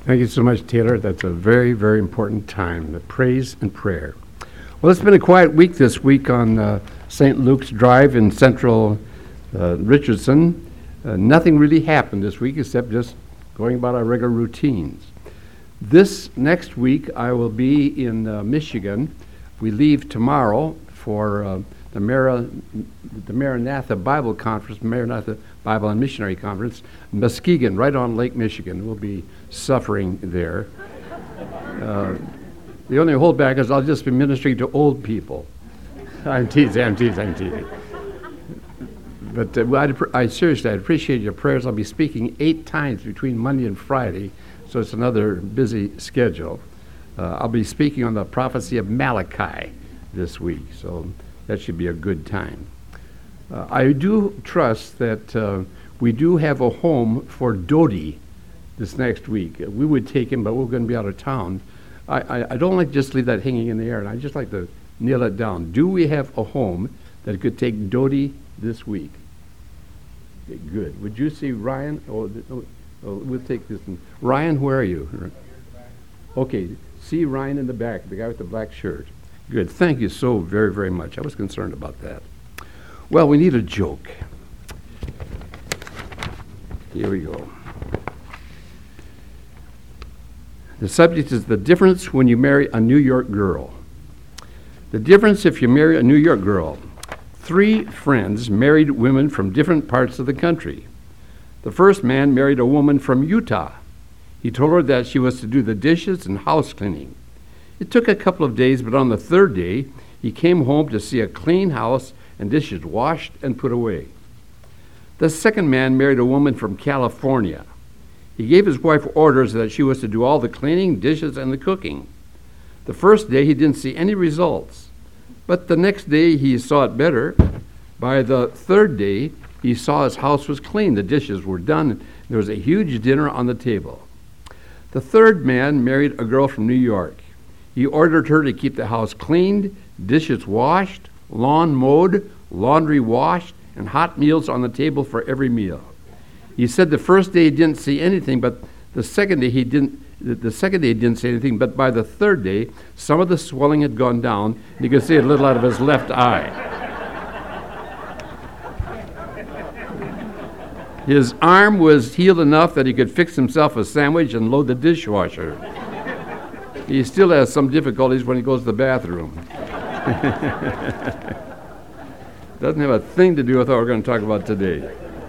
Thank you so much, Taylor. That's a very, very important time, the praise and prayer. Well, it's been a quiet week this week on St. Luke's Drive in central Richardson. Nothing really happened this week except just going about our regular routines. This next week, I will be in Michigan. We leave tomorrow for the Maranatha Bible Conference, Maranatha Bible and Missionary Conference, Muskegon, right on Lake Michigan. We'll be suffering there. The only holdback is I'll just be ministering to old people. I'm teasing. But I seriously, I appreciate your prayers. I'll be speaking 8 times between Monday and Friday, so it's another busy schedule. I'll be speaking on the prophecy of Malachi this week, so that should be a good time. I do trust that we do have a home for Dodie this next week. We would take him, but we're going to be out of town. I don't like to just leave that hanging in the air, and I just like to nail it down. Do we have a home that could take Dodie this week? Okay, good. Would you see Ryan? We'll take this one. Ryan, where are you? Okay, see Ryan in the back, the guy with the black shirt. Good. Thank you so very, very much. I was concerned about that. Well, we need a joke. Here we go. The subject is the difference when you marry a New York girl. The difference if you marry a New York girl. 3 friends married women from different parts of the country. The first man married a woman from Utah. He told her that she was to do the dishes and house cleaning. It took a couple of days, but on the 3rd day, he came home to see a clean house and dishes washed and put away. The second man married a woman from California. He gave his wife orders that she was to do all the cleaning, dishes, and the cooking. The first day, he didn't see any results. But the next day, he saw it better. By the 3rd day, he saw his house was clean. The dishes were done. And there was a huge dinner on the table. The 3rd man married a girl from New York. He ordered her to keep the house cleaned, dishes washed, lawn mowed, laundry washed, and hot meals on the table for every meal. He said the first day he didn't see anything, but the second day he didn't see anything, but by the 3rd day, some of the swelling had gone down, and he could see a little out of his left eye. His arm was healed enough that he could fix himself a sandwich and load the dishwasher. He still has some difficulties when he goes to the bathroom. Doesn't have a thing to do with what we're going to talk about today.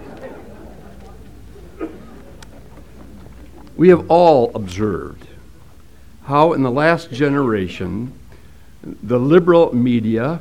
We have all observed how in the last generation, the liberal media,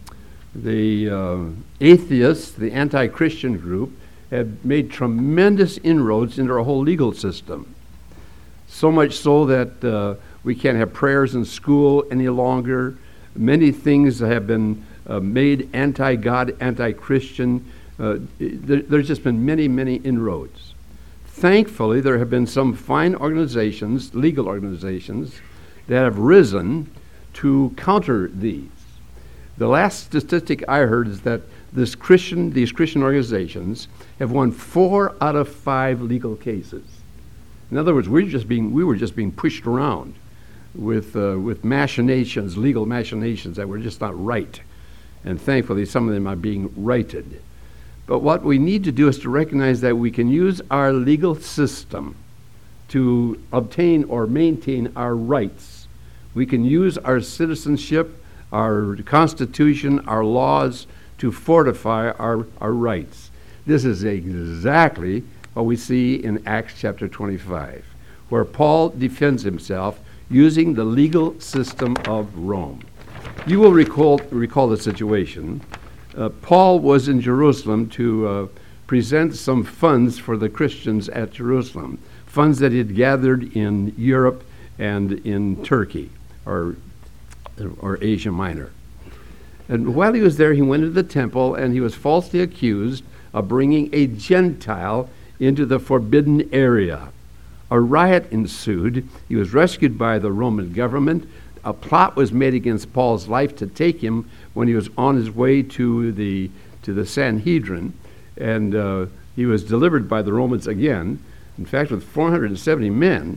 the atheists, the anti-Christian group, have made tremendous inroads into our whole legal system. So much so that we can't have prayers in school any longer. Many things have been made anti-God, anti-Christian. There's just been many, many inroads. Thankfully, there have been some fine organizations, legal organizations, that have risen to counter these. The last statistic I heard is that these Christian organizations have won 4 out of 5 legal cases. In other words, we were just being pushed around with machinations, legal machinations that were just not right. And thankfully, some of them are being righted. But what we need to do is to recognize that we can use our legal system to obtain or maintain our rights. We can use our citizenship, our Constitution, our laws to fortify our rights. This is exactly what we see in Acts chapter 25, where Paul defends himself using the legal system of Rome. You will recall the situation. Paul was in Jerusalem to present some funds for the Christians at Jerusalem, funds that he had gathered in Europe and in Turkey, or Asia Minor. And while he was there, he went to the temple, and he was falsely accused of bringing a Gentile into the forbidden area. A riot ensued. He was rescued by the Roman government. A plot was made against Paul's life to take him when he was on his way to the Sanhedrin, and he was delivered by the Romans again. In fact, with 470 men,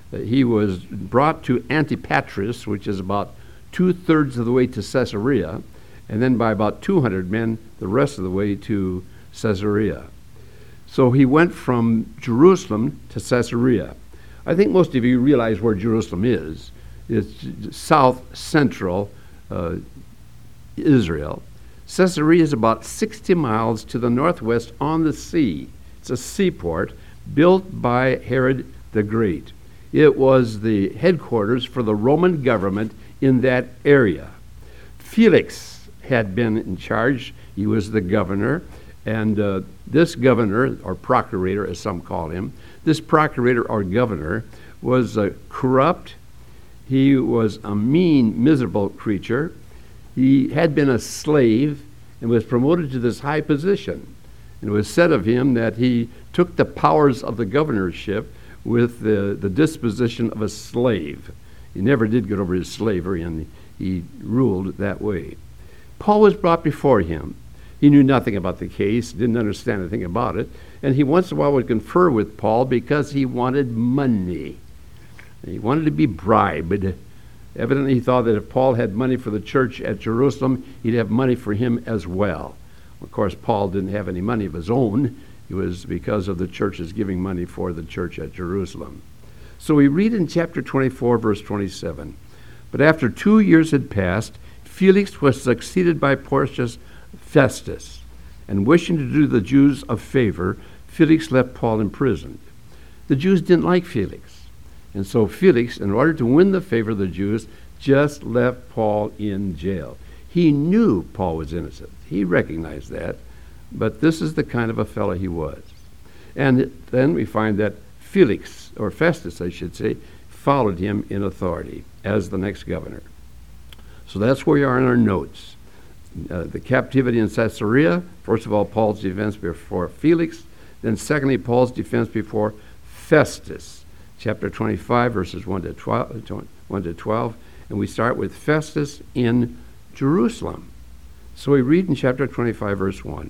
He was brought to Antipatris, which is about 2/3 of the way to Caesarea, and then by about 200 men the rest of the way to Caesarea. So he went from Jerusalem to Caesarea. I think most of you realize where Jerusalem is. It's south central Israel. Caesarea is about 60 miles to the northwest on the sea. It's a seaport built by Herod the Great. It was the headquarters for the Roman government in that area. Felix had been in charge. He was the governor. And this governor, or procurator as some call him, this procurator or governor was corrupt. He was a mean, miserable creature. He had been a slave and was promoted to this high position. And it was said of him that he took the powers of the governorship with the disposition of a slave. He never did get over his slavery, and he ruled that way. Paul was brought before him. He knew nothing about the case, didn't understand anything about it, and he once in a while would confer with Paul because he wanted money. He wanted to be bribed. Evidently, he thought that if Paul had money for the church at Jerusalem, he'd have money for him as well. Of course, Paul didn't have any money of his own. It was because of the church's giving money for the church at Jerusalem. So we read in chapter 24, verse 27, "But after 2 years had passed, Felix was succeeded by Porcius Festus, and wishing to do the Jews a favor, Felix left Paul imprisoned." The Jews didn't like Felix, and so Felix, in order to win the favor of the Jews, just left Paul in jail. He knew Paul was innocent. He recognized that, but this is the kind of a fellow he was. And then we find that Felix, or Festus, I should say, followed him in authority as the next governor. So that's where we are in our notes. The captivity in Caesarea, first of all, Paul's defense before Felix, then secondly, Paul's defense before Festus. Chapter 25, verses 1 to 12, and we start with Festus in Jerusalem. So we read in chapter 25, verse 1.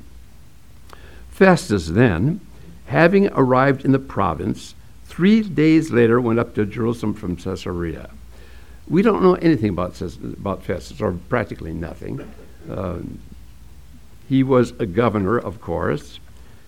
"Festus then, having arrived in the province, 3 days later went up to Jerusalem from Caesarea." We don't know anything about Festus, or practically nothing. He was a governor, of course.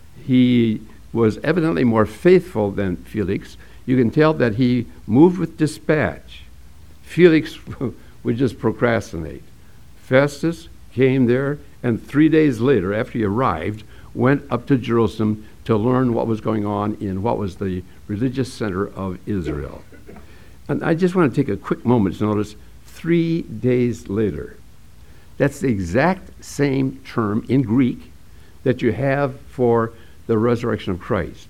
He was evidently more faithful than Felix. You can tell that he moved with dispatch. Felix would just procrastinate. Festus came there, and 3 days later, after he arrived, went up to Jerusalem to learn what was going on in what was the religious center of Israel. And I just want to take a quick moment to notice 3 days later. That's the exact same term in Greek that you have for the resurrection of Christ.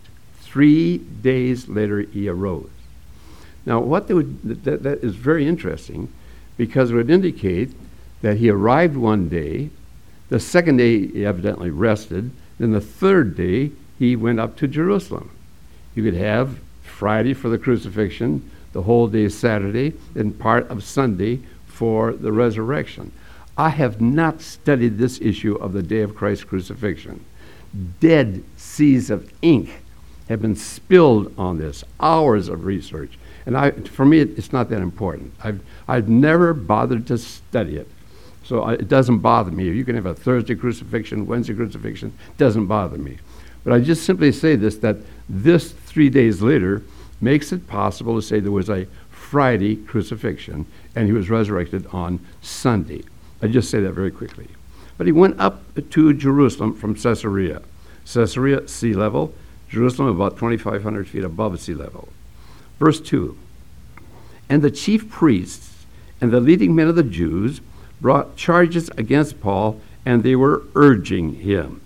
3 days later he arose. Now, that is very interesting, because it would indicate that he arrived one day, the second day he evidently rested, then the third day he went up to Jerusalem. You could have Friday for the crucifixion, the whole day Saturday, and part of Sunday for the resurrection. I have not studied this issue of the day of Christ's crucifixion. Dead seas of ink have been spilled on this, hours of research. And for me, it's not that important. I've never bothered to study it. So it doesn't bother me. You can have a Thursday crucifixion, Wednesday crucifixion, doesn't bother me. But I just simply say this, that this 3 days later makes it possible to say there was a Friday crucifixion and he was resurrected on Sunday. I just say that very quickly. But he went up to Jerusalem from Caesarea. Caesarea, sea level. Jerusalem, about 2,500 feet above sea level. Verse 2. "And the chief priests and the leading men of the Jews brought charges against Paul, and they were urging him."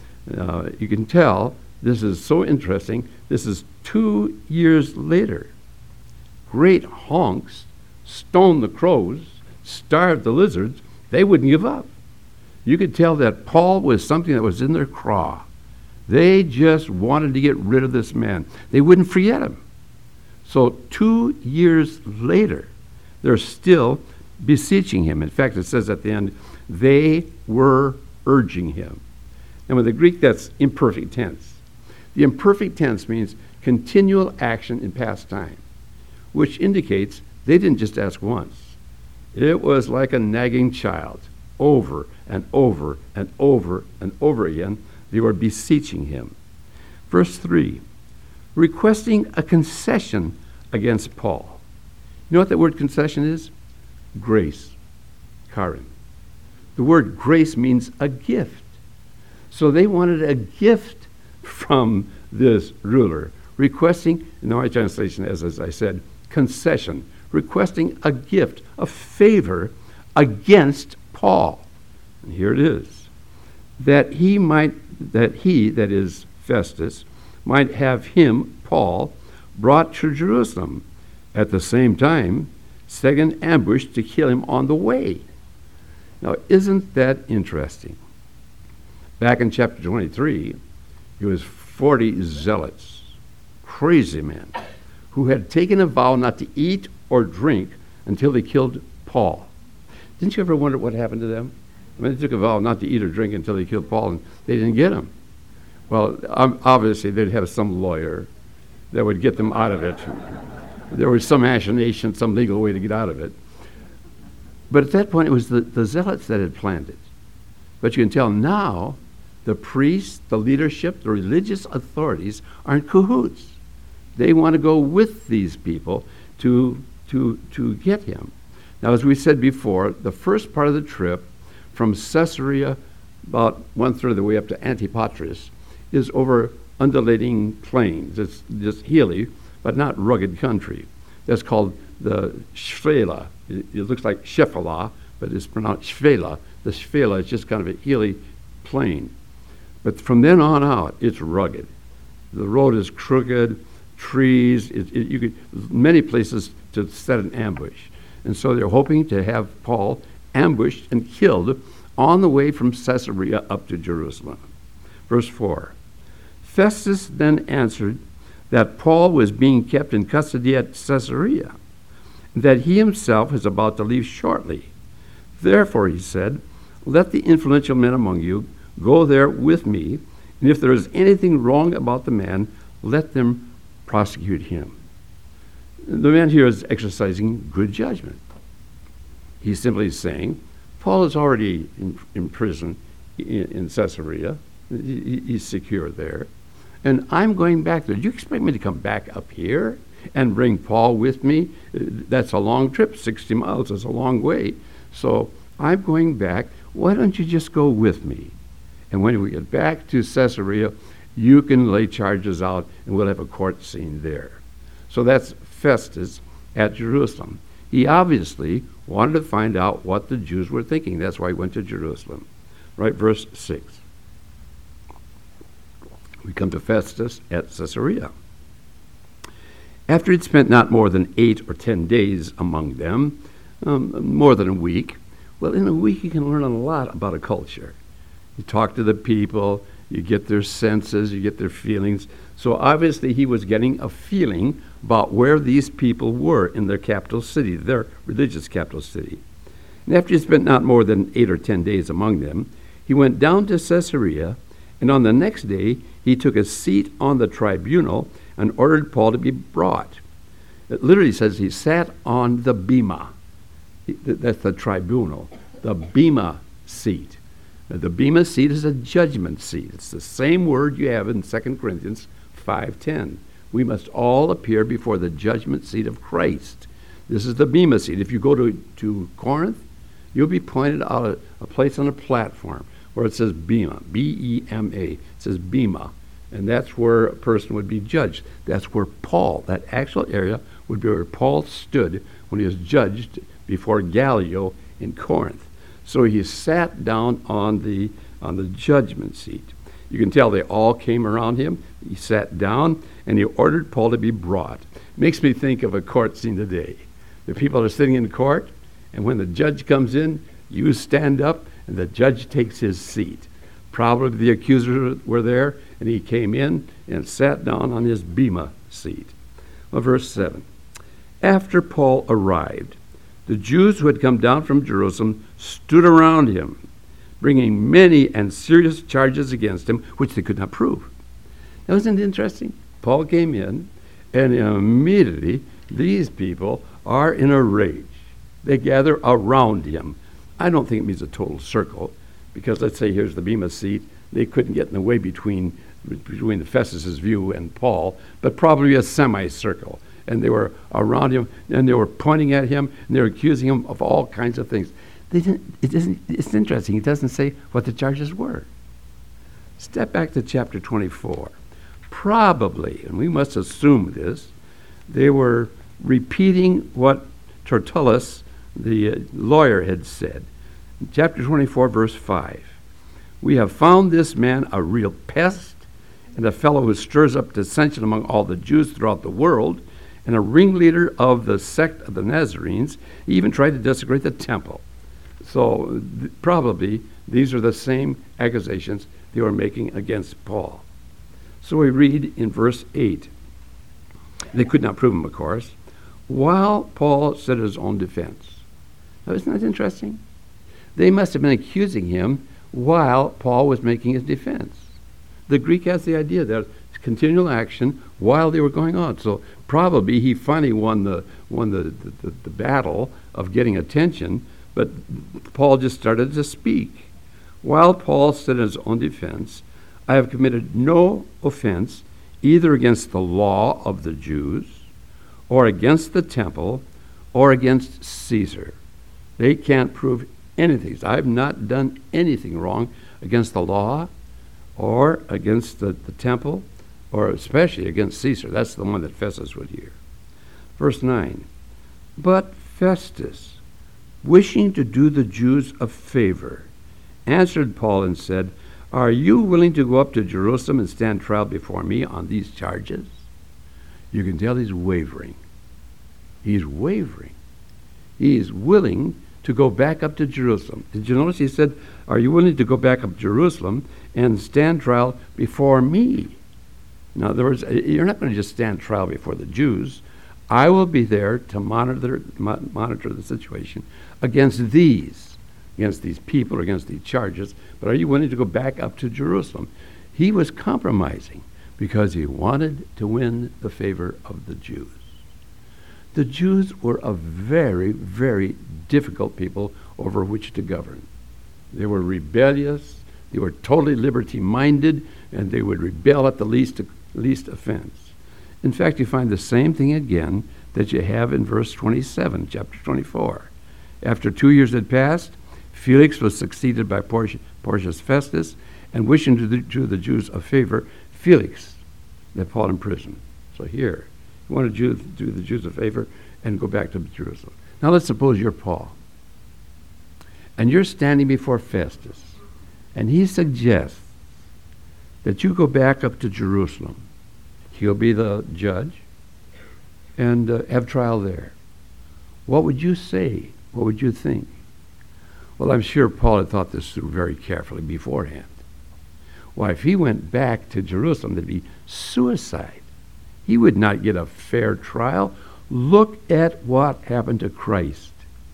You can tell this is so interesting. This is 2 years later. Great honks stoned the crows, starved the lizards. They wouldn't give up. You could tell that Paul was something that was in their craw. They just wanted to get rid of this man. They wouldn't forget him. So 2 years later, they're still beseeching him. In fact, it says at the end, they were urging him. And with the Greek, that's imperfect tense. The imperfect tense means continual action in past time. which indicates they didn't just ask once. It was like a nagging child. Over and over and over and over again, they were beseeching him. Verse 3, requesting a concession against Paul. You know what that word concession is? Grace. Charis. The word grace means a gift. So they wanted a gift from this ruler, requesting, in my translation, as I said, concession, requesting a gift, a favor against Paul. And here it is. That he, that is Festus, might have him, Paul, brought to Jerusalem, at the same time setting an ambush to kill him on the way. Now, isn't that interesting? Back in chapter 23, it was 40 zealots, crazy men, who had taken a vow not to eat or drink until they killed Paul. Didn't you ever wonder what happened to them? I mean, they took a vow not to eat or drink until they killed Paul, and they didn't get him. Well, obviously, they'd have some lawyer that would get them out of it. There was some machination, some legal way to get out of it. But at that point, it was the zealots that had planned it. But you can tell now, the priests, the leadership, the religious authorities are in cahoots. They want to go with these people to get him. Now, as we said before, the first part of the trip from Caesarea, about 1/3 of the way up to Antipatris, is over undulating plains. It's just hilly, but not rugged country. That's called the Shvela. It looks like Shephelah, but it's pronounced Shvela. The Shvela is just kind of a hilly plain. But from then on out, it's rugged. The road is crooked, trees, you could many places to set an ambush. And so they're hoping to have Paul ambushed and killed on the way from Caesarea up to Jerusalem. Verse 4, Festus then answered that Paul was being kept in custody at Caesarea, that he himself is about to leave shortly. Therefore, he said, let the influential men among you go there with me, and if there is anything wrong about the man, let them prosecute him. The man here is exercising good judgment. He's simply saying, Paul is already in prison in Caesarea. He's secure there. And I'm going back there. Do you expect me to come back up here and bring Paul with me? That's a long trip. 60 miles is a long way. So I'm going back. Why don't you just go with me? And when we get back to Caesarea, you can lay charges out and we'll have a court scene there. So that's Festus at Jerusalem. He obviously wanted to find out what the Jews were thinking. That's why he went to Jerusalem. Right, verse 6. We come to Festus at Caesarea. After he'd spent not more than 8 or 10 days among them, more than a week, well, in a week you can learn a lot about a culture. You talk to the people, you get their senses, you get their feelings. So obviously he was getting a feeling about where these people were in their capital city, their religious capital city. And after he spent not more than 8 or 10 days among them, he went down to Caesarea, and on the next day he took a seat on the tribunal and ordered Paul to be brought. It literally says he sat on the bema. That's the tribunal, the bema seat. The bema seat is a judgment seat. It's the same word you have in 2 Corinthians 5:10. We must all appear before the judgment seat of Christ. This is the bema seat. If you go to Corinth, you'll be pointed out a place on a platform where it says bema, B-E-M-A. It says bema, and that's where a person would be judged. That's where Paul, that actual area, would be where Paul stood when he was judged before Gallio in Corinth. So he sat down on the judgment seat. You can tell they all came around him. He sat down, and he ordered Paul to be brought. Makes me think of a court scene today. The people are sitting in court, and when the judge comes in, you stand up, and the judge takes his seat. Probably the accusers were there, and he came in and sat down on his bema seat. Well, verse 7. After Paul arrived, the Jews who had come down from Jerusalem stood around him, bringing many and serious charges against him, which they could not prove. Now, isn't it interesting? Paul came in, And immediately, these people are in a rage. They gather around him. I don't think it means a total circle, because let's say here's the Bema seat. They couldn't get in the way between the Festus's view and Paul, but probably a semicircle. And they were around him, and they were pointing at him, and they were accusing him of all kinds of things. It's interesting. He doesn't say what the charges were. Step back to chapter 24. Probably, and we must assume this, they were repeating what Tertullus, the lawyer, had said. In chapter 24, verse 5, we have found this man a real pest and a fellow who stirs up dissension among all the Jews throughout the world, and a ringleader of the sect of the Nazarenes. He even tried to desecrate the temple. So probably these are the same accusations they were making against Paul. So we read in verse 8. They could not prove him, of course, while Paul said his own defense. Now, isn't that interesting? They must have been accusing him while Paul was making his defense. The Greek has the idea that it's continual action while they were going on. So probably he finally won the battle of getting attention, but Paul just started to speak. While Paul said in his own defense, I have committed no offense either against the law of the Jews or against the temple or against Caesar. They can't prove anything. I have not done anything wrong against the law or against the temple or especially against Caesar. That's the one that Festus would hear. Verse 9, but Festus, wishing to do the Jews a favor, answered Paul and said, are you willing to go up to Jerusalem and stand trial before me on these charges? You can tell he's wavering. He's wavering. He is willing to go back up to Jerusalem. Did you notice he said, are you willing to go back up to Jerusalem and stand trial before me? In other words, you're not going to just stand trial before the Jews. I will be there to monitor the situation against these people, against these charges. But are you willing to go back up to Jerusalem? He was compromising because he wanted to win the favor of the Jews. The Jews were a very, very difficult people over which to govern. They were rebellious, they were totally liberty-minded, and they would rebel at the least offense. In fact, you find the same thing again that you have in verse 27, chapter 24. After 2 years had passed, Felix was succeeded by Porcius Festus, and wishing to do the Jews a favor, Felix left Paul in prison. So here, you want to do the Jews a favor and go back to Jerusalem. Now let's suppose you're Paul, and you're standing before Festus, and he suggests that you go back up to Jerusalem. He'll be the judge, and have trial there. What would you say? What would you think? Well, I'm sure Paul had thought this through very carefully beforehand. Why, if he went back to Jerusalem, that'd be suicide. He would not get a fair trial. Look at what happened to Christ.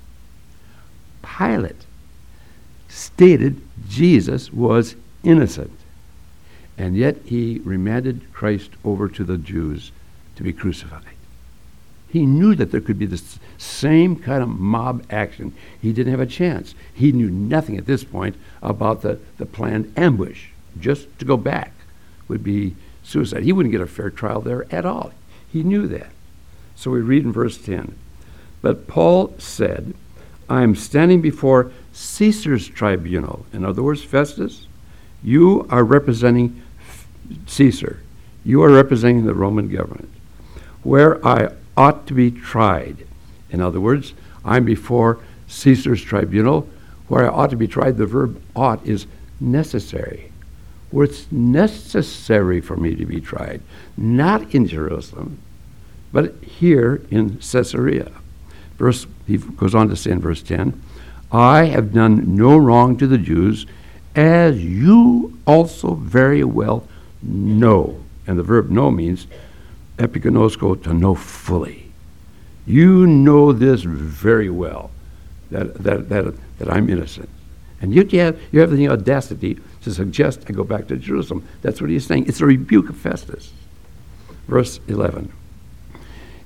Pilate stated Jesus was innocent, and yet he remanded Christ over to the Jews to be crucified. He knew that there could be this same kind of mob action. He didn't have a chance. He knew nothing at this point about the planned ambush. Just to go back would be suicide. He wouldn't get a fair trial there at all. He knew that. So we read in verse 10, but Paul said, I am standing before Caesar's tribunal. In other words, Festus, you are representing Caesar. You are representing the Roman government, where I ought to be tried. In other words, I'm before Caesar's tribunal, where I ought to be tried. The verb ought is necessary. Where it's necessary for me to be tried, not in Jerusalem, but here in Caesarea. He goes on to say in verse 10, I have done no wrong to the Jews, as you also very well know. And the verb know means epiginosko, to know fully. You know this very well, that I'm innocent. And yet you have the audacity to suggest I go back to Jerusalem. That's what he's saying. It's a rebuke of Festus. Verse 11.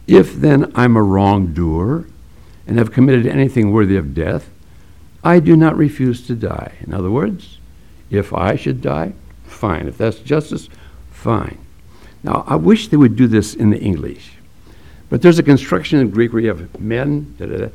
If then I'm a wrongdoer and have committed anything worthy of death, I do not refuse to die. In other words, if I should die, fine. If that's justice, fine. Now, I wish they would do this in the English. But there's a construction in Greek where you have men,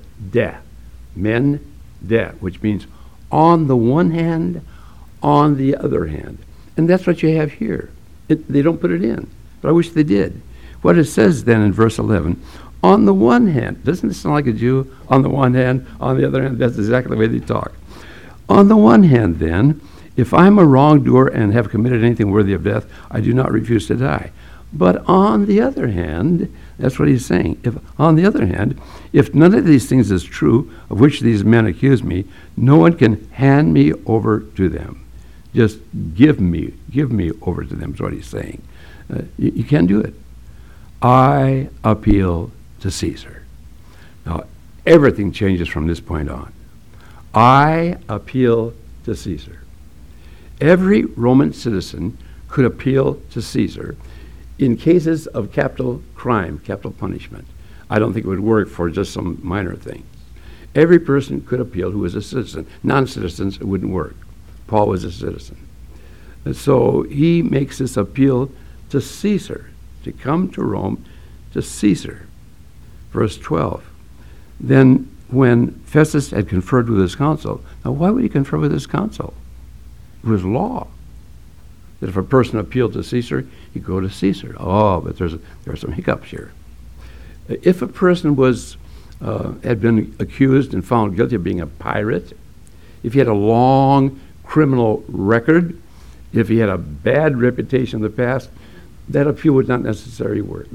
men, which means on the one hand, on the other hand. And that's what you have here. They don't put it in, but I wish they did. What it says then in verse 11, on the one hand, doesn't it sound like a Jew? On the one hand, on the other hand, that's exactly the way they talk. On the one hand then, if I'm a wrongdoer and have committed anything worthy of death, I do not refuse to die. But on the other hand, that's what he's saying. On the other hand, if none of these things is true, of which these men accuse me, no one can hand me over to them. Just give me over to them is what he's saying. You can't do it. I appeal to Caesar. Now, everything changes from this point on. I appeal to Caesar. Every Roman citizen could appeal to Caesar in cases of capital crime, capital punishment. I don't think it would work for just some minor things. Every person could appeal who was a citizen. Non-citizens, it wouldn't work. Paul was a citizen. And so he makes this appeal to Caesar, to come to Rome, to Caesar. Verse 12. Then when Festus had conferred with his council, now why would he confer with his council? It was law that if a person appealed to Caesar, he'd go to Caesar. Oh, but there are some hiccups here. If a person had been accused and found guilty of being a pirate, if he had a long criminal record, if he had a bad reputation in the past, that appeal would not necessarily work.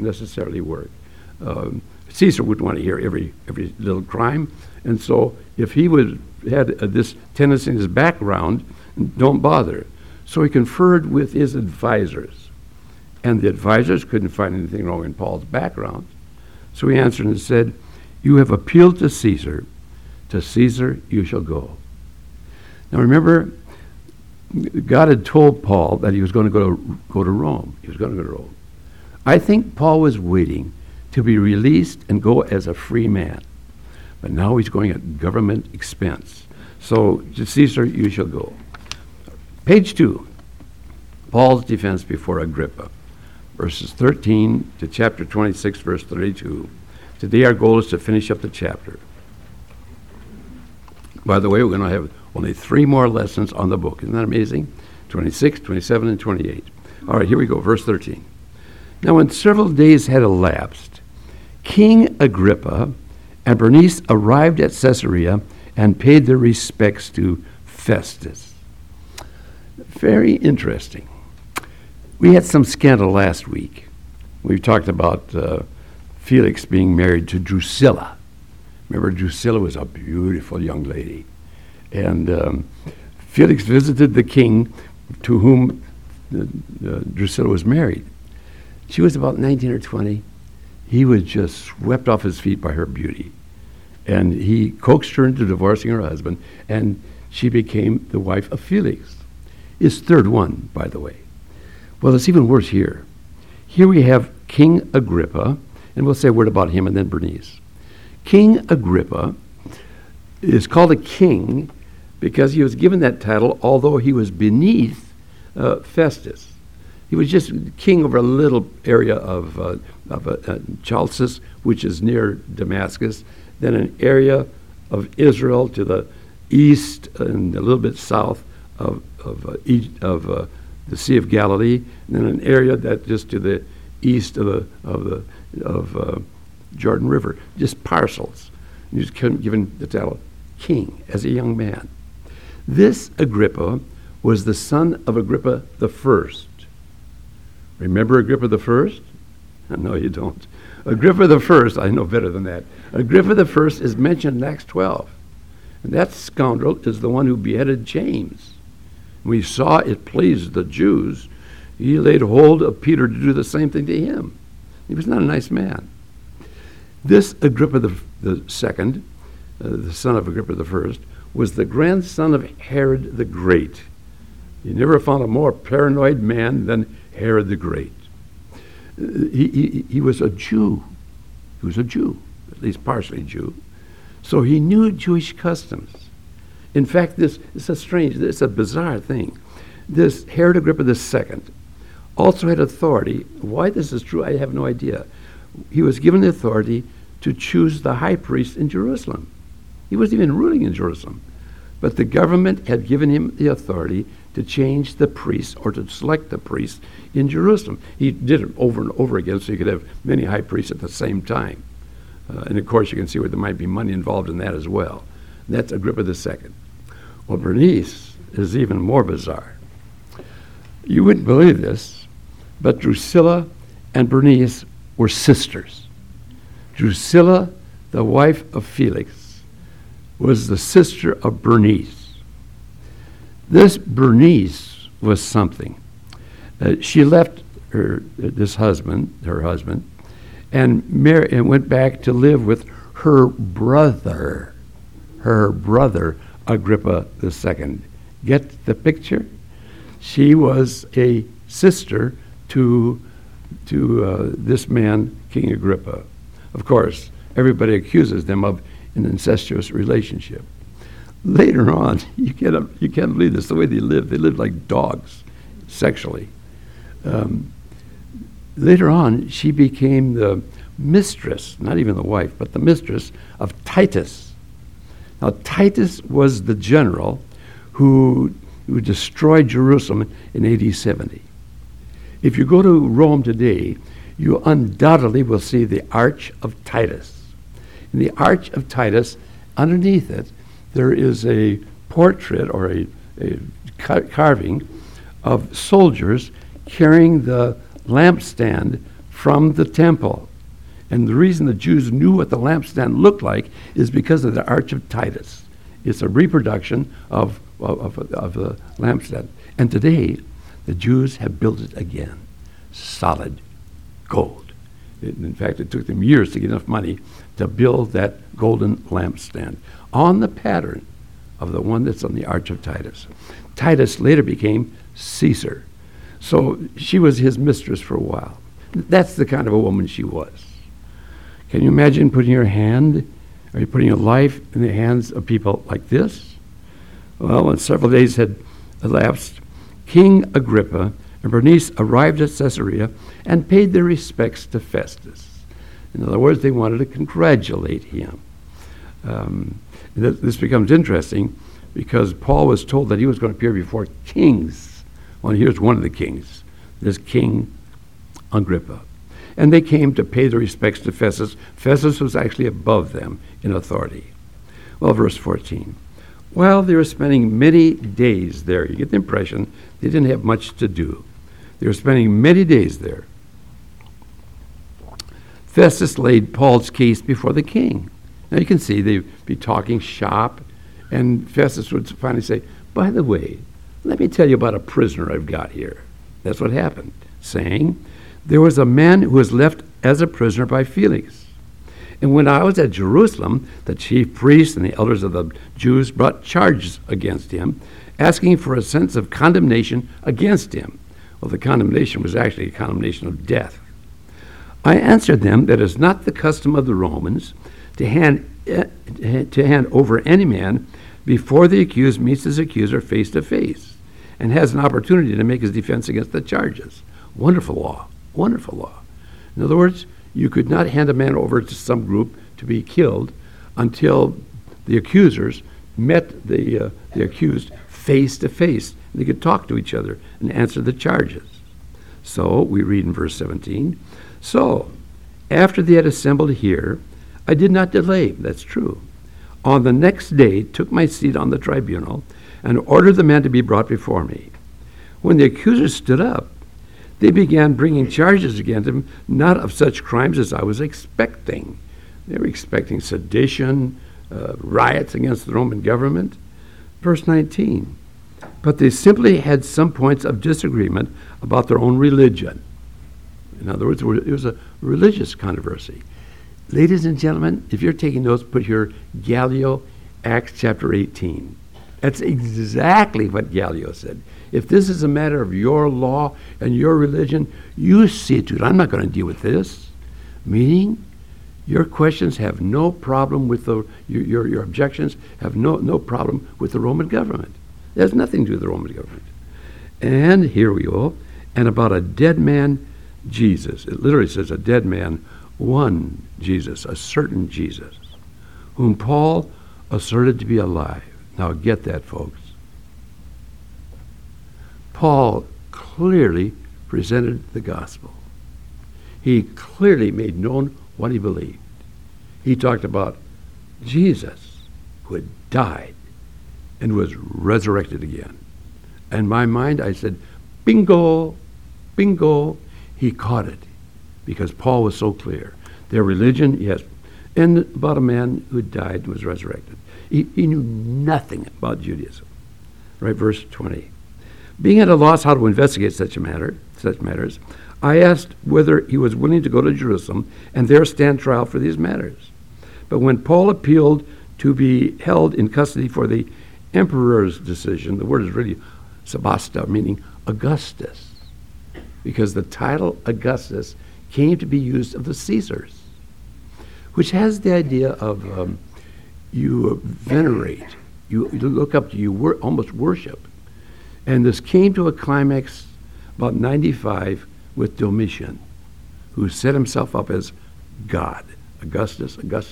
Caesar wouldn't want to hear every little crime, and so if he had this tendency in his background, don't bother. So he conferred with his advisors, and the advisors couldn't find anything wrong in Paul's background. So he answered and said, "You have appealed to Caesar you shall go." Now remember, God had told Paul that he was going to go to Rome. He was going to go to Rome. I think Paul was waiting to be released and go as a free man. But now he's going at government expense. So to Caesar you shall go. Page 2, Paul's defense before Agrippa, verses 13 to chapter 26, verse 32. Today our goal is to finish up the chapter. By the way, we're going to have only 3 more lessons on the book. Isn't that amazing? 26, 27, and 28. All right, here we go, verse 13. Now when several days had elapsed, King Agrippa and Bernice arrived at Caesarea and paid their respects to Festus. Very interesting. We had some scandal last week. We talked about Felix being married to Drusilla. Remember, Drusilla was a beautiful young lady. And Felix visited the king to whom Drusilla was married. She was about 19 or 20. He was just swept off his feet by her beauty. And he coaxed her into divorcing her husband, and she became the wife of Felix. His third one, by the way. Well, it's even worse here. Here we have King Agrippa, and we'll say a word about him and then Bernice. King Agrippa is called a king because he was given that title although he was beneath Festus. He was just king over a little area of Chalcis, which is near Damascus, then an area of Israel to the east and a little bit south of the Sea of Galilee, and then an area that just to the east of Jordan River, just parcels. He was given the title king as a young man. This Agrippa was the son of Agrippa the First. Remember Agrippa the First? No, you don't. Agrippa the First, I know better than that. Agrippa the First is mentioned in Acts 12. And that scoundrel is the one who beheaded James. We saw it pleased the Jews. He laid hold of Peter to do the same thing to him. He was not a nice man. This Agrippa the Second, the son of Agrippa the First, was the grandson of Herod the Great. You never found a more paranoid man than Herod the Great. He was a Jew. He was a Jew, at least partially Jew. So he knew Jewish customs. In fact, this is it's a bizarre thing. This Herod Agrippa II also had authority. Why this is true, I have no idea. He was given the authority to choose the high priest in Jerusalem. He wasn't even ruling in Jerusalem. But the government had given him the authority to change the priests or to select the priests in Jerusalem. He did it over and over again so you could have many high priests at the same time. And of course, you can see where there might be money involved in that as well. And that's Agrippa II. Well, Bernice is even more bizarre. You wouldn't believe this, but Drusilla and Bernice were sisters. Drusilla, the wife of Felix, was the sister of Bernice. This Bernice was something. She left her husband, and went back to live with her brother Agrippa II. Get the picture? She was a sister to this man, King Agrippa. Of course, everybody accuses them of an incestuous relationship. Later on, you can't believe this, the way they lived like dogs sexually. Later on, she became the mistress, not even the wife, but the mistress of Titus. Now, Titus was the general who destroyed Jerusalem in AD 70. If you go to Rome today, you undoubtedly will see the Arch of Titus. In the Arch of Titus, underneath it, there is a portrait or a carving of soldiers carrying the lampstand from the temple. And the reason the Jews knew what the lampstand looked like is because of the Arch of Titus. It's a reproduction of the lampstand. And today, the Jews have built it again. Solid gold. In fact, it took them years to get enough money to build that golden lampstand on the pattern of the one that's on the Arch of Titus. Titus later became Caesar. So she was his mistress for a while. That's the kind of a woman she was. Can you imagine putting your life in the hands of people like this? Well, when several days had elapsed, King Agrippa and Bernice arrived at Caesarea and paid their respects to Festus. In other words, they wanted to congratulate him. This becomes interesting because Paul was told that he was going to appear before kings. Well, here's one of the kings, this King Agrippa. And they came to pay their respects to Festus. Festus was actually above them in authority. Well, verse 14. While they were spending many days there, you get the impression they didn't have much to do. They were spending many days there. Festus laid Paul's case before the king. Now you can see they'd be talking shop, and Festus would finally say, by the way, let me tell you about a prisoner I've got here. That's what happened, saying, there was a man who was left as a prisoner by Felix. And when I was at Jerusalem, the chief priests and the elders of the Jews brought charges against him, asking for a sentence of condemnation against him. Well, the condemnation was actually a condemnation of death. I answered them that it is not the custom of the Romans to hand over any man before the accused meets his accuser face to face and has an opportunity to make his defense against the charges. Wonderful law. Wonderful law. In other words, you could not hand a man over to some group to be killed until the accusers met the accused face to face. They could talk to each other and answer the charges. So we read in verse 17, so after they had assembled here, I did not delay. That's true. On the next day, took my seat on the tribunal and ordered the man to be brought before me. When the accusers stood up, they began bringing charges against him, not of such crimes as I was expecting. They were expecting sedition, riots against the Roman government. Verse 19, but they simply had some points of disagreement about their own religion. In other words, it was a religious controversy. Ladies and gentlemen, if you're taking notes, put here Gallio, Acts chapter 18. That's exactly what Gallio said. If this is a matter of your law and your religion, you see to it. I'm not going to deal with this. Meaning, Your questions have no problem with your objections have no problem with the Roman government. It has nothing to do with the Roman government. And here we go. And about a dead man, Jesus. It literally says a dead man, one Jesus, a certain Jesus, whom Paul asserted to be alive. Now get that, folks. Paul clearly presented the gospel. He clearly made known what he believed. He talked about Jesus, who had died and was resurrected again. In my mind, I said, bingo, bingo. He caught it because Paul was so clear. Their religion, yes, and about a man who died and was resurrected. He knew nothing about Judaism. Right, verse 20. Being at a loss how to investigate such matters, I asked whether he was willing to go to Jerusalem and there stand trial for these matters. But when Paul appealed to be held in custody for the emperor's decision, the word is really Sebasta, meaning Augustus, because the title Augustus came to be used of the Caesars, which has the idea of you venerate, you look up to, you almost worship. And this came to a climax about 95 with Domitian, who set himself up as God. Augustus,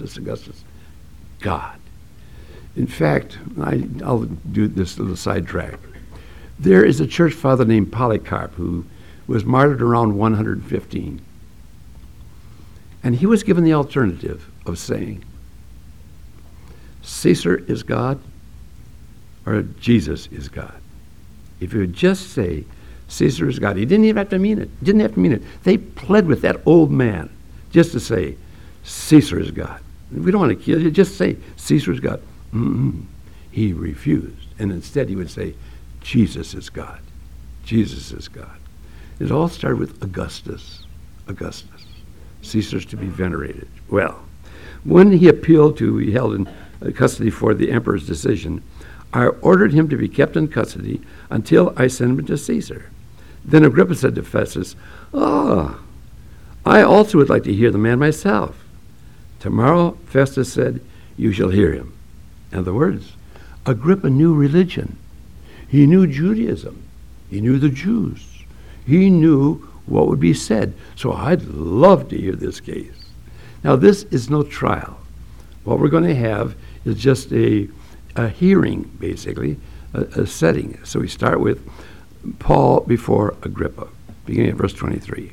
God. In fact, I'll do this little sidetrack. There is a church father named Polycarp who was martyred around 115. And he was given the alternative of saying, Caesar is God or Jesus is God. If you would just say Caesar is God, he didn't even have to mean it. They pled with that old man just to say Caesar is God. We don't want to kill you, just say Caesar is God. He refused. And instead he would say Jesus is God. Jesus is God. It all started with Augustus. Caesar's to be venerated. Well, when he appealed to be held in custody for the emperor's decision, I ordered him to be kept in custody until I sent him to Caesar. Then Agrippa said to Festus, I also would like to hear the man myself. Tomorrow, Festus said, you shall hear him. In other words, Agrippa knew religion. He knew Judaism. He knew the Jews. He knew what would be said. So I'd love to hear this case. Now, this is no trial. What we're going to have is just a hearing, basically, a setting. So we start with Paul before Agrippa, beginning at verse 23.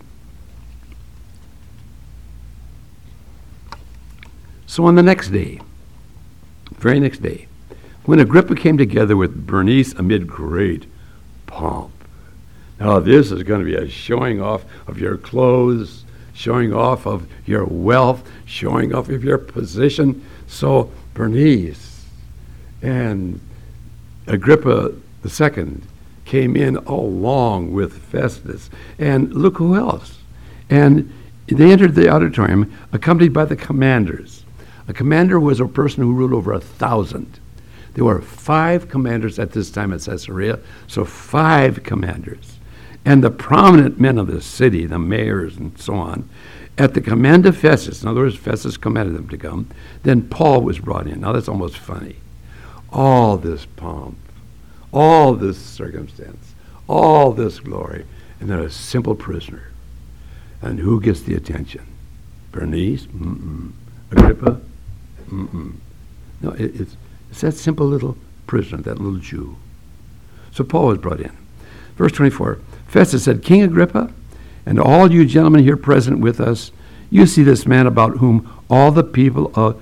So on the next day, very next day, when Agrippa came together with Bernice amid great pomp. Now this is going to be a showing off of your clothes, showing off of your wealth, showing off of your position. So Bernice and Agrippa II came in along with Festus. And look who else. And they entered the auditorium accompanied by the commanders. A commander was a person who ruled over 1,000. There were 5 commanders at this time at Caesarea, so 5 commanders. And the prominent men of the city, the mayors and so on, at the command of Festus, in other words, Festus commanded them to come, then Paul was brought in. Now that's almost funny. All this pomp, all this circumstance, all this glory, and then a simple prisoner. And who gets the attention? Bernice? Agrippa? No, it's that simple little prisoner, that little Jew. So Paul was brought in. Verse 24, Festus said, King Agrippa, and all you gentlemen here present with us, you see this man about whom all the people of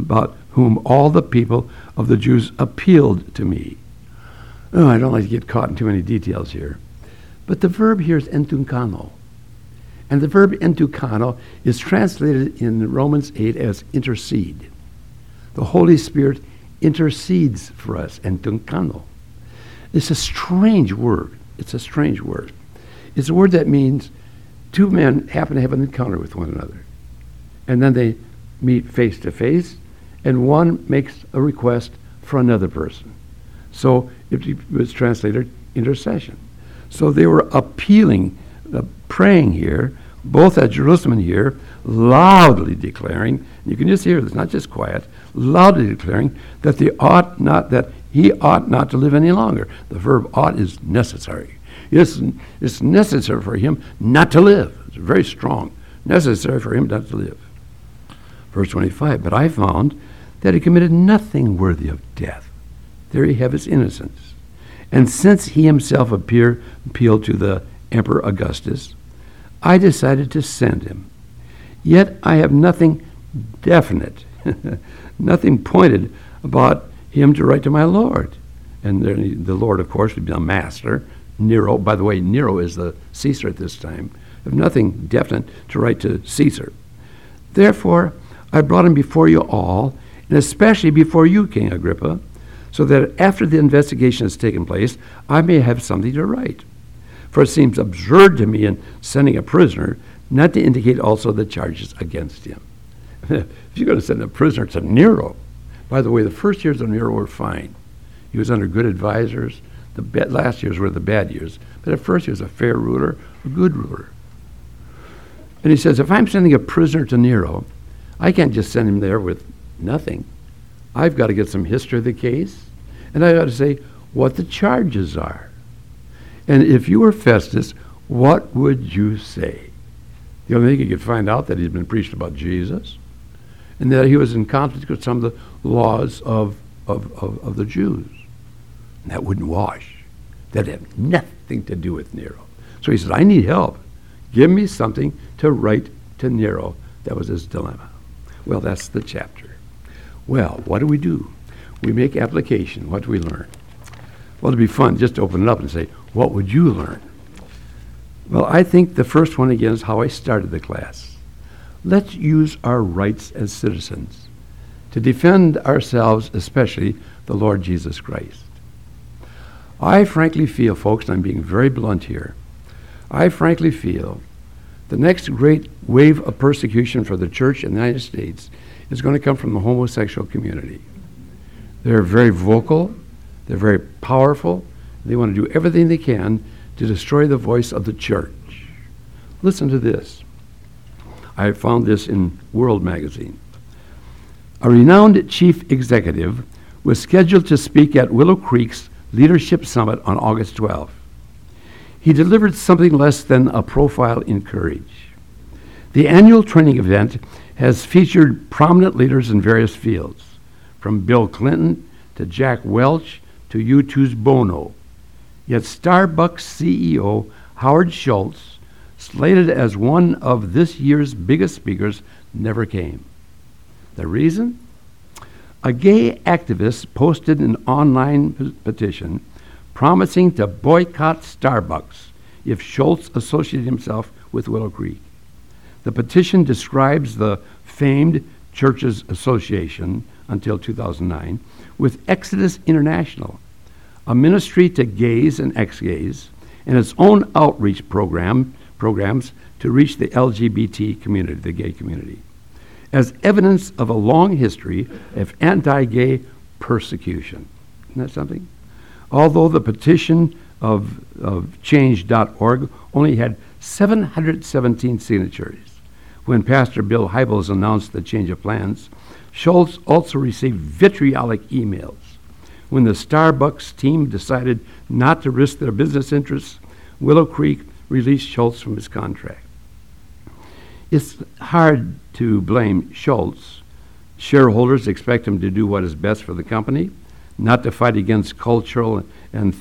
the Jews appealed to me. Oh, I don't like to get caught in too many details here. But the verb here is entunkano. And the verb entunkano is translated in Romans 8 as intercede. The Holy Spirit intercedes for us, entunkano. It's a strange word. It's a strange word. It's a word that means 2 men happen to have an encounter with one another. And then they meet face to face, and one makes a request for another person. So it was translated intercession. So they were appealing, praying here both at Jerusalem and here, loudly declaring, you can just hear this, not just quiet, loudly declaring that he ought not to live any longer. The verb ought is necessary. It's necessary for him not to live. It's very strong. Necessary for him not to live. Verse 25, but I found that he committed nothing worthy of death. There you have his innocence. And since he himself appealed to the Emperor Augustus, I decided to send him. Yet I have nothing definite, nothing pointed about him to write to my Lord. And the Lord, of course, would be the master. Nero, by the way, Nero is the Caesar at this time. I have nothing definite to write to Caesar. Therefore, I brought him before you all, and especially before you, King Agrippa, so that after the investigation has taken place, I may have something to write. For it seems absurd to me in sending a prisoner not to indicate also the charges against him. If you're going to send a prisoner to Nero, by the way, the first years of Nero were fine. He was under good advisors. The last years were the bad years. But at first he was a fair ruler, a good ruler. And he says, if I'm sending a prisoner to Nero, I can't just send him there with nothing. I've got to get some history of the case, and I've got to say what the charges are. And if you were Festus, what would you say? The only thing you could find out that he's been preached about Jesus, and that he was in conflict with some of the laws of the Jews. And that wouldn't wash. That had nothing to do with Nero. So he said, I need help. Give me something to write to Nero. That was his dilemma. Well, that's the chapter. Well, what do? We make application. What do we learn? Well, it'd be fun just to open it up and say, what would you learn? Well, I think the first one, again, is how I started the class. Let's use our rights as citizens to defend ourselves, especially the Lord Jesus Christ. I frankly feel, folks, and I'm being very blunt here, I frankly feel the next great wave of persecution for the church in the United States is going to come from the homosexual community. They're very vocal, they're very powerful, they want to do everything they can to destroy the voice of the church. Listen to this. I found this in World Magazine. A renowned chief executive was scheduled to speak at Willow Creek's Leadership Summit on August 12th. He delivered something less than a profile in courage. The annual training event has featured prominent leaders in various fields, from Bill Clinton to Jack Welch to U2's Bono. Yet Starbucks CEO Howard Schultz, slated as one of this year's biggest speakers, never came. The reason? A gay activist posted an online petition promising to boycott Starbucks if Schultz associated himself with Willow Creek. The petition describes the famed Churches Association until 2009 with Exodus International, a ministry to gays and ex-gays, and its own outreach programs to reach the LGBT community, the gay community, as evidence of a long history of anti-gay persecution. Isn't that something? Although the petition of change.org only had 717 signatures, when Pastor Bill Hybels announced the change of plans, Schultz also received vitriolic emails. When the Starbucks team decided not to risk their business interests, Willow Creek released Schultz from his contract. It's hard to blame Schultz. Shareholders expect him to do what is best for the company, not to fight against cultural and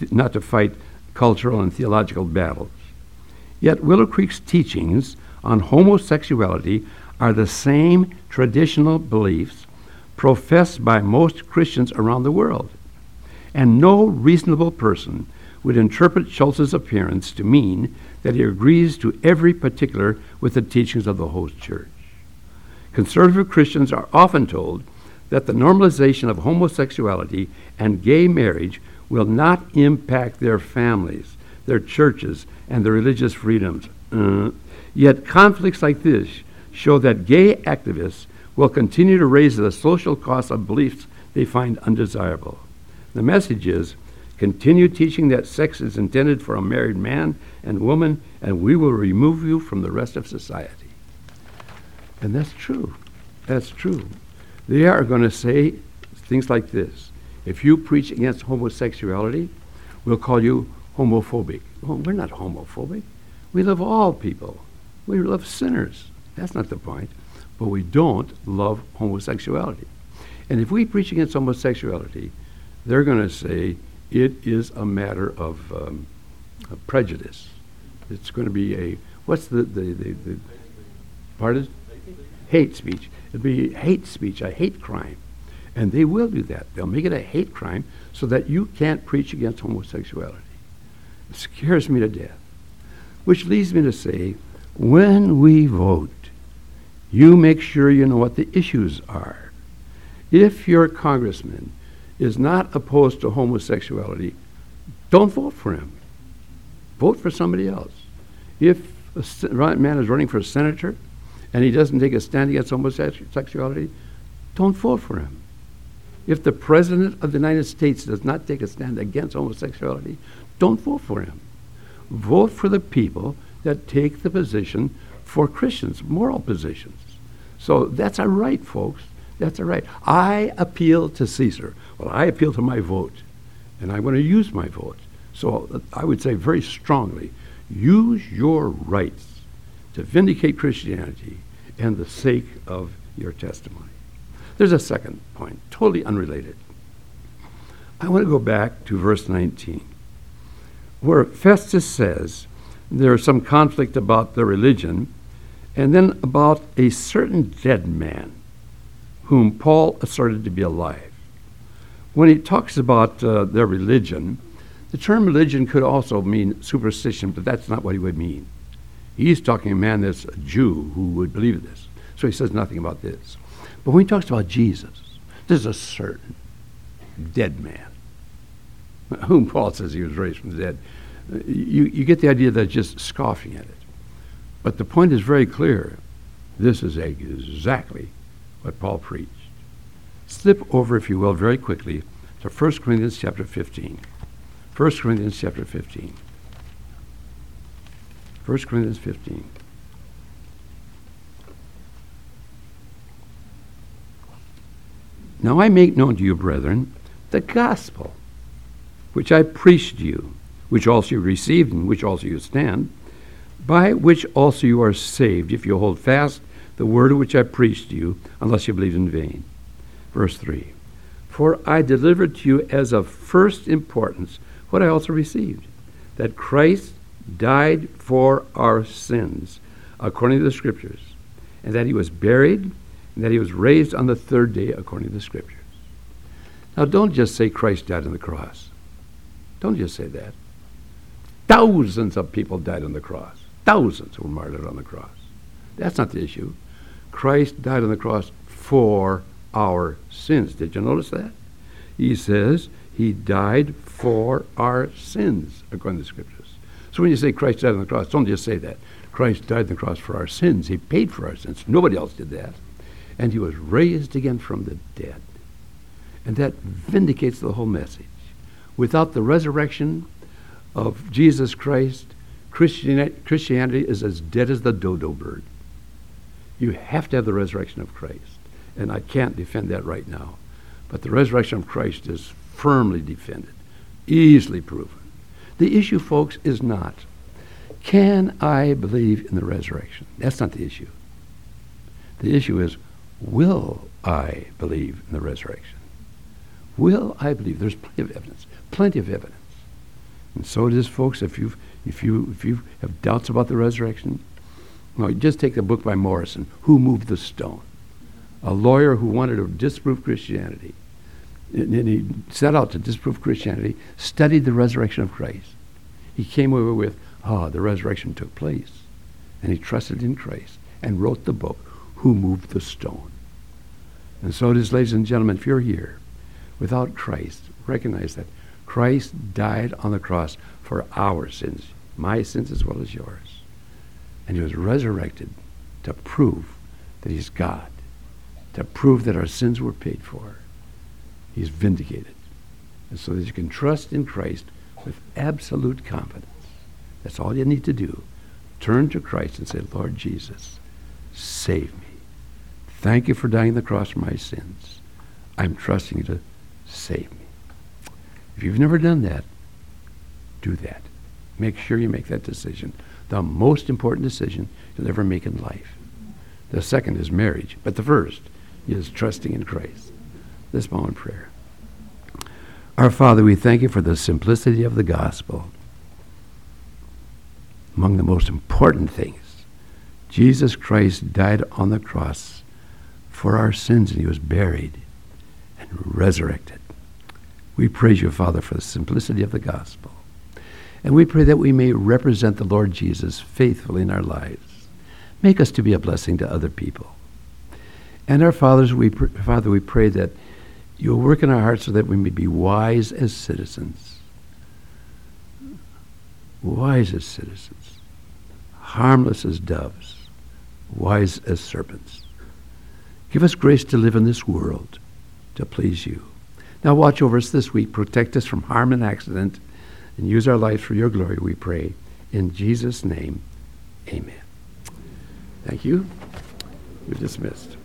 theological battles. Yet Willow Creek's teachings on homosexuality are the same traditional beliefs professed by most Christians around the world. And no reasonable person would interpret Schultz's appearance to mean that he agrees to every particular with the teachings of the host church. Conservative Christians are often told that the normalization of homosexuality and gay marriage will not impact their families, their churches, and their religious freedoms. Yet conflicts like this show that gay activists will continue to raise the social cost of beliefs they find undesirable. The message is, Continue teaching that sex is intended for a married man and woman, and we will remove you from the rest of society. And that's true. That's true. They are going to say things like this. If you preach against homosexuality, we'll call you homophobic. Well, we're not homophobic. We love all people. We love sinners. That's not the point. But we don't love homosexuality. And if we preach against homosexuality, they're going to say it is a matter of prejudice. It's going to be what's the pardon? Hate speech. It'll be hate speech, a hate crime. And they will do that. They'll make it a hate crime so that you can't preach against homosexuality. It scares me to death. Which leads me to say, when we vote, you make sure you know what the issues are. If your congressman is not opposed to homosexuality, don't vote for him. Vote for somebody else. If a man is running for senator and he doesn't take a stand against homosexuality, don't vote for him. If the President of the United States does not take a stand against homosexuality, don't vote for him. Vote for the people that take the position for Christians, moral positions. So that's a right, folks. That's a right. I appeal to Caesar. Well, I appeal to my vote, and I'm going to use my vote. So I would say very strongly, use your rights to vindicate Christianity and the sake of your testimony. There's a second point, totally unrelated. I want to go back to verse 19, where Festus says there's some conflict about their religion, and then about a certain dead man whom Paul asserted to be alive. When he talks about their religion, the term religion could also mean superstition, but that's not what he would mean. He's talking a man that's a Jew who would believe this. So he says nothing about this. But when he talks about Jesus, there's a certain dead man, whom Paul says he was raised from the dead. You get the idea that just scoffing at it. But the point is very clear. This is exactly what Paul preached. Slip over, if you will, very quickly to 1 Corinthians chapter 15. 1 Corinthians chapter 15. 1 Corinthians 15. Now I make known to you, brethren, the gospel which I preached to you, which also you received, in which also you stand, by which also you are saved, if you hold fast the word which I preached to you, unless you believe in vain. Verse 3, for I delivered to you as of first importance what I also received, that Christ died for our sins, according to the Scriptures, and that he was buried, and that he was raised on the third day, according to the Scriptures. Now, don't just say Christ died on the cross. Don't just say that. Thousands of people died on the cross. Thousands were martyred on the cross. That's not the issue. Christ died on the cross for our sins. Did you notice that? He says he died for our sins, according to the Scriptures. So when you say Christ died on the cross, don't just say that. Christ died on the cross for our sins. He paid for our sins. Nobody else did that. And he was raised again from the dead. And that vindicates the whole message. Without the resurrection of Jesus Christ, Christianity is as dead as the dodo bird. You have to have the resurrection of Christ. And I can't defend that right now. But the resurrection of Christ is firmly defended, easily proven. The issue, folks, is not, can I believe in the resurrection? That's not the issue. The issue is, will I believe in the resurrection? Will I believe? There's plenty of evidence. Plenty of evidence. And so it is, folks, if you have doubts about the resurrection, well, just take the book by Morrison, Who Moved the Stone? A lawyer who wanted to disprove Christianity. And he set out to disprove Christianity, studied the resurrection of Christ. He came over with, the resurrection took place. And he trusted in Christ and wrote the book, Who Moved the Stone? And so it is, ladies and gentlemen, if you're here without Christ, recognize that Christ died on the cross for our sins, my sins as well as yours. And he was resurrected to prove that he's God, to prove that our sins were paid for. He's vindicated. and so that you can trust in Christ with absolute confidence. That's all you need to do. Turn to Christ and say, Lord Jesus, save me. Thank you for dying on the cross for my sins. I'm trusting you to save me. If you've never done that, do that. Make sure you make that decision. The most important decision you'll ever make in life. The second is marriage, but the first is trusting in Christ. Let's bow in prayer. Our Father, we thank you for the simplicity of the gospel. Among the most important things, Jesus Christ died on the cross for our sins, and he was buried and resurrected. We praise you, Father, for the simplicity of the gospel. And we pray that we may represent the Lord Jesus faithfully in our lives. Make us to be a blessing to other people. And our fathers, Father, we pray that you'll work in our hearts so that we may be wise as citizens. Wise as citizens. Harmless as doves. Wise as serpents. Give us grace to live in this world to please you. Now watch over us this week. Protect us from harm and accident. And use our lives for your glory, we pray. In Jesus' name, amen. Thank you. You're dismissed.